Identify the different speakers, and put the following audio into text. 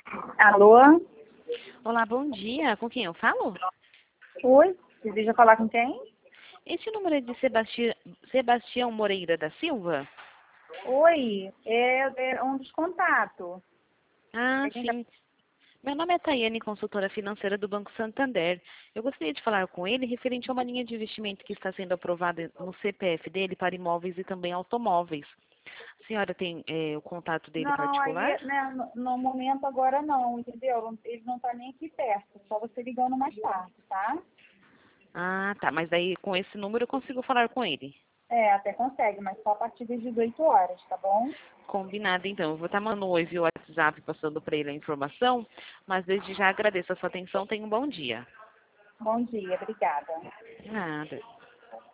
Speaker 1: Alô?
Speaker 2: Olá, bom dia. Com quem eu falo?
Speaker 1: Oi? Deseja falar com quem?
Speaker 2: Esse número é de Sebastião Moreira da Silva?
Speaker 1: Oi, é um dos contatos.
Speaker 2: Ah,
Speaker 1: É quem tá...
Speaker 2: sim. Meu nome é Tayane, consultora financeira do Banco Santander. Eu gostaria de falar com ele referente a uma linha de investimento que está sendo aprovada no CPF dele para imóveis e também automóveis. A senhora tem o contato dele
Speaker 1: Não,
Speaker 2: particular?
Speaker 1: aí, né, no momento agora não, entendeu? Ele não tá nem aqui perto, só você ligando mais tarde, tá?
Speaker 2: Ah, tá. Mas daí com esse número eu consigo falar com ele.
Speaker 1: É, até consegue, mas só a partir das 18 horas, tá bom?
Speaker 2: Combinado, então. Eu vou estar mandando um oi via WhatsApp passando para ele a informação, mas desde já agradeço a sua atenção. Tenha um bom dia.
Speaker 1: Bom dia, obrigada.
Speaker 2: Nada.